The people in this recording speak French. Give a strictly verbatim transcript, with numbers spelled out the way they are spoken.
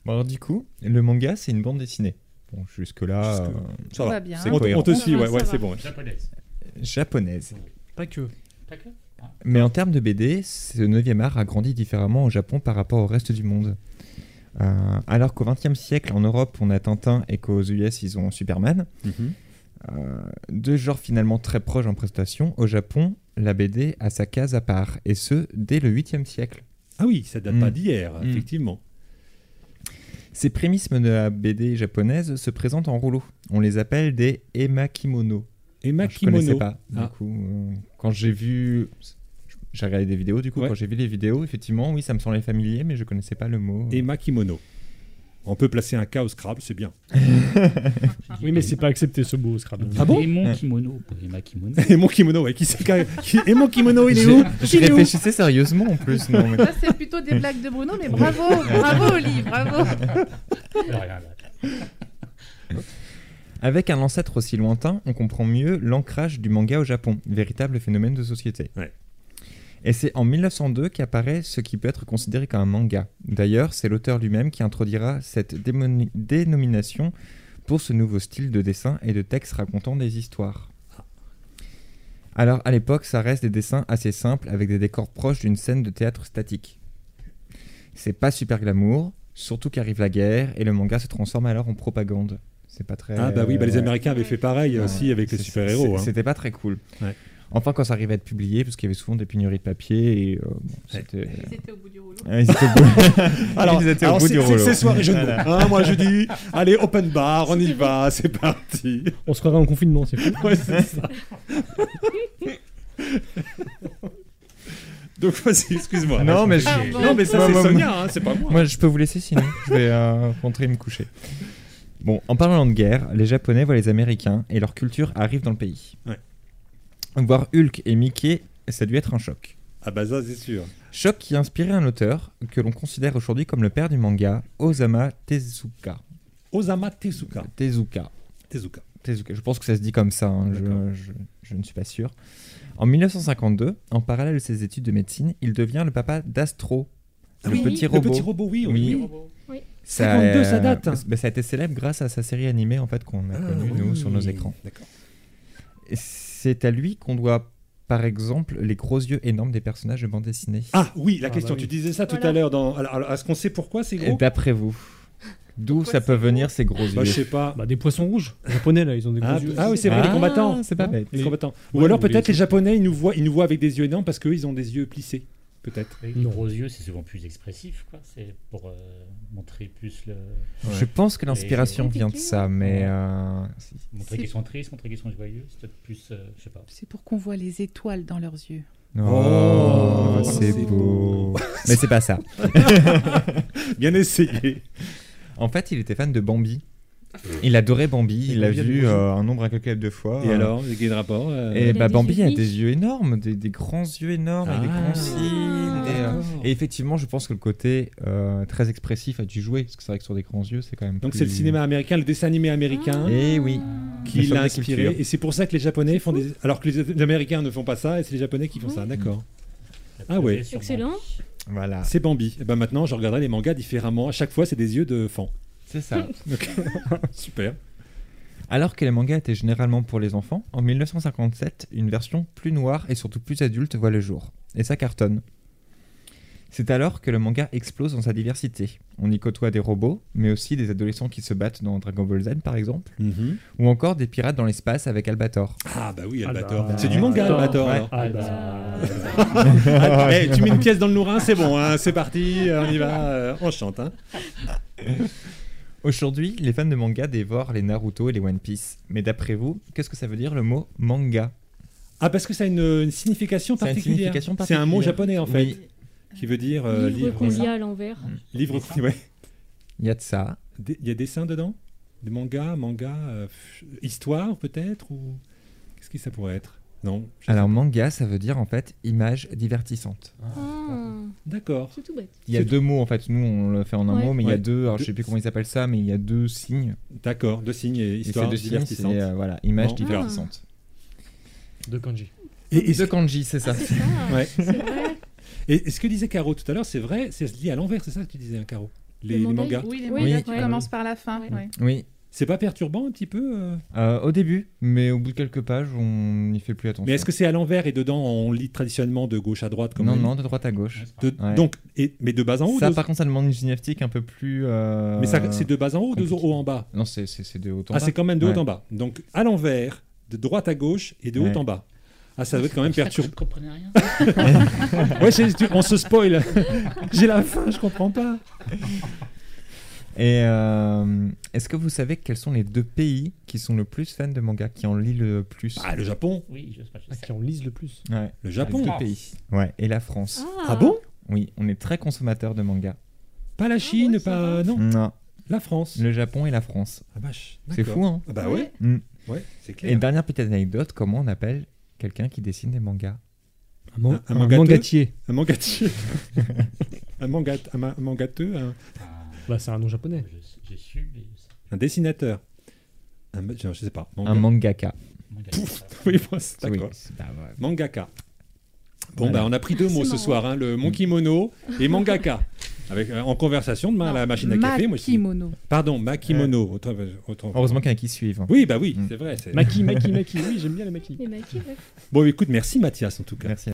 Bon, alors du coup, le manga, c'est une bande dessinée. Bon, jusque-là, Jusque- euh, ça On va. va bien. C'est On, cohérent. on te suit, Ça va, ouais, ça ouais, va. c'est bon. Japonaise. japonaise. Pas que. Pas que. Ah. Mais en termes de B D, ce neuvième art a grandi différemment au Japon par rapport au reste du monde. Euh, alors qu'au vingtième siècle, en Europe, on a Tintin et qu'aux U S, ils ont Superman. Mhm. Euh, deux genres finalement très proches en prestation. Au Japon, la B D a sa case à part, et ce, dès le huitième siècle. Ah oui, ça date Mm. pas d'hier, Mm. effectivement. Ces prémismes de la B D japonaise se présentent en rouleau. On les appelle des emakimono. Et Je Makimono. connaissais pas. Du Ah. coup, euh, quand j'ai vu... J'ai regardé des vidéos, du coup, Ouais. quand j'ai vu les vidéos, effectivement, oui, ça me semblait familier, mais je connaissais pas le mot. Et Makimono. On peut placer un K au Scrabble, c'est bien. Oui, mais c'est pas accepté ce mot au Scrabble. Ah bon Et mon kimono. Et ma kimono. Et mon kimono, ouais, qui c'est qui- Et mon kimono, il est où Je Il est où réfléchissais sérieusement en plus. Non, mais... Ça, c'est plutôt des blagues de Bruno, mais bravo, bravo Oli, bravo. Rien, là. Avec un ancêtre aussi lointain, on comprend mieux l'ancrage du manga au Japon, véritable phénomène de société. Ouais. Et c'est en mille neuf cent deux qu'apparaît ce qui peut être considéré comme un manga. D'ailleurs, c'est l'auteur lui-même qui introduira cette démoni- dénomination pour ce nouveau style de dessin et de texte racontant des histoires. Alors, à l'époque, ça reste des dessins assez simples avec des décors proches d'une scène de théâtre statique. C'est pas super glamour, surtout qu'arrive la guerre et le manga se transforme alors en propagande. C'est pas très... Ah bah oui, bah les ouais. Américains avaient fait pareil Ouais. aussi avec les C'est- super-héros. c'est- hein. C'était pas très cool. Ouais. Enfin, quand ça arrivait à être publié, parce qu'il y avait souvent des pénuries de papier et euh, bon, c'était... Ils étaient au bout du rouleau. Ah, ils étaient au bout, Alors, ils étaient au alors bout c'est du c'est- rouleau. c'est soirée jeu de mots. Voilà. Hein, moi je dis, allez, open bar, on y va, c'est parti. On se croirait en confinement, c'est fou. Ouais, c'est ça. Donc vas-y, excuse-moi. Non, mais je- Pardon. Non, mais ça Moi, c'est moi, Sonia, hein, c'est pas moi. Moi, je peux vous laisser sinon. Je vais euh, rentrer et me coucher. Bon, en parlant de guerre, les Japonais voient les Américains et leur culture arrive dans le pays. Ouais. Voir Hulk et Mickey, ça a dû être un choc. Ah bah ça c'est sûr. Choc qui a inspiré un auteur que l'on considère aujourd'hui comme le père du manga, Osamu Tezuka. Osama Tezuka. Tezuka. Tezuka. Tezuka. Je pense que ça se dit comme ça, hein, je, D'accord. je- je ne suis pas sûr. En mille neuf cent cinquante-deux, en parallèle de ses études de médecine, il devient le papa d'Astro, Ah le oui, petit le robot. petit robot, oui. Oui. oui. Ça, cinquante-deux, ça date. bah, ça a été célèbre grâce à sa série animée en fait qu'on a Ah, connue nous oui. sur nos écrans. D'accord. Et c'est à lui qu'on doit, par exemple, les gros yeux énormes des personnages de bande dessinée. Ah oui, la Ah, question, bah oui. tu disais ça tout Voilà. à l'heure. Dans... Alors, alors, est-ce qu'on sait pourquoi c'est Et gros d'après vous, d'où Pourquoi ça c'est peut gros venir ces gros Bah, yeux je sais pas. Bah, des poissons rouges. Les Japonais, là, ils ont des gros Ah, yeux. ah oui, c'est vrai, les Ah, combattants. c'est pas bête. Les combattants. Ou Ouais, alors mais peut-être les- les Japonais, ils nous voient, ils nous voient avec des yeux énormes parce qu'eux, ils ont des yeux plissés. Peut-être. Les gros yeux, c'est souvent plus expressif, quoi. C'est pour euh, montrer plus le. Je pense que l'inspiration C'est vient de compliqué, ça, mais... Ouais. euh, Montrer C'est- qu'ils sont tristes, montrer qu'ils sont joyeux. C'est peut-être plus. euh, je sais pas. C'est pour qu'on voit les étoiles dans leurs yeux. Oh, Oh, c'est c'est beau. Mais c'est pas ça. Bien essayé. En fait, il était fan de Bambi. Il adorait Bambi, Et il l'a Bambi a des vu gros yeux. euh, un nombre incalculable de fois. Et Euh, alors, quel rapport euh, Et Il a bah, des Bambi yeux a vifs. des yeux énormes, des, des grands yeux énormes, avec des Ah. grands cils. des, euh, D'accord. Et effectivement, je pense que le côté euh, très expressif a dû jouer, parce que c'est vrai que sur des grands yeux, c'est quand même. Donc plus- c'est le cinéma américain, le dessin animé américain Eh oui. qui La l'a forme de inspiré. culture. Et c'est pour ça que les Japonais font des. Alors que les les Américains ne font pas ça, et c'est les Japonais qui font ça. D'accord. Ah ouais. Sûrement. Excellent. Voilà, C'est Bambi. Et ben maintenant, je regarderai les mangas différemment. À chaque fois, c'est des yeux de fan. c'est ça. Donc, super. Alors que les mangas étaient généralement pour les enfants, en mille neuf cent cinquante-sept, une version plus noire et surtout plus adulte voit le jour. Et ça cartonne. C'est alors que le manga explose dans sa diversité. On y côtoie des robots, mais aussi des adolescents qui se battent dans Dragon Ball Z par exemple, Mhm. ou encore des pirates dans l'espace avec Albator. Ah bah oui, Ah Albator. bah, c'est du manga, Albator. Albator. Ouais. alors. Ah bah. Ah, eh, tu mets une pièce dans le nourrin, c'est bon, hein, c'est parti, on y va, euh, on chante. Hein. Aujourd'hui, les fans de manga dévorent les Naruto et les One Piece. Mais d'après vous, qu'est-ce que ça veut dire le mot manga? Ah, parce que ça a une, une signification Ça a une particulière. signification C'est un mot particulière. japonais en fait, Oui. qui veut dire euh, Livre livre. qu'on lit à l'envers. Livre, ouais. Il y a de ça. Des- Il y a dessin dedans? Des mangas, manga, euh, f- histoire peut-être ou qu'est-ce que ça pourrait être? Non. je Alors sais manga, ça veut dire en fait image divertissante. Ah, pas. D'accord. c'est tout bête. Il y a C'est- deux mots en fait. Nous, on le fait en un Ouais. mot, mais il y a Ouais. deux. Alors, je Deux- sais plus comment ils appellent ça, mais il y a deux signes. D'accord. Deux signes et Et ces histoire deux signes, divertissante. c'est euh, voilà, image Bon. divertissante. De kanji. Et, et, De kanji, c'est ça. C'est ça. Ouais. C'est vrai. et- et ce que disait Caro tout à l'heure, c'est vrai, c'est lié à l'envers, c'est ça que tu disais, hein, Caro? les, Le les manga, mangas. Oui, les Oui. mangas qui Ouais. commencent par la fin. Ouais. ouais. Oui. C'est pas perturbant un petit peu euh Euh, au début, mais au bout de quelques pages, on n'y fait plus attention. Mais est-ce que c'est à l'envers et dedans on lit traditionnellement de gauche à droite comme Non, on dit non, de droite à gauche. Ouais, c'est De- Ouais. Donc, et, mais de bas en haut Ça, de- par contre, ça demande une gymnastique un peu plus. euh, Mais ça, c'est de bas en haut ou de compliqué. haut en bas Non, c'est c'est- c'est de haut en Ah, bas. c'est quand même de Ouais. haut en bas. Donc, à l'envers, de droite à gauche et de haut Ouais. en bas. Ah, ça doit être quand même Je ne perturbant. comprenais rien. Ouais, c'est- tu- on se spoil. J'ai la fin, je comprends pas. Et euh, est-ce que vous savez quels sont les deux pays qui sont le plus fans de manga, qui en lit le plus? Ah, le Japon. Oui, je sais pas. je Ah, sais. qui en lisent le plus. Ouais. Le Les Japon. deux pays. Ouais, et la France. Ah bon Oui, on est très consommateurs de manga. Pas la Chine, ouais, pas. ça Non, Non, la France. le Japon et la France. Ah, vache. C'est d'accord. fou, hein? Ah, bah ouais, Mm. ouais, c'est Et clair. dernière petite anecdote, comment on appelle quelqu'un qui dessine des mangas? Un, man- Un- un un mangateux mangatier. Un mangatier. un, mangat, un, ma- un mangateux, un, Ah, Bah, c'est un nom japonais. je- J'ai su, mais je sais un dessinateur. Un, je sais pas. Manga. Un mangaka. pas. Manga, ça. Oui, bon, c'est Oui, d'accord. c'est pas vrai. Mangaka. Bon, Voilà. bah, on a pris deux mots C'est ce marrant. soir, hein, le mon kimono et mangaka. Avec, euh, en conversation demain à la machine à café. Moi, je dis- Makimono. Pardon, makimono. Autant- autant- Heureusement qu'il y en a qui suivent. hein. Oui, bah oui, Mm. c'est vrai. c'est- Maki, Maki, Maki. Oui, j'aime bien les Maki. Les maquis, ouais. Bon, écoute, merci Mathias en tout cas. Merci.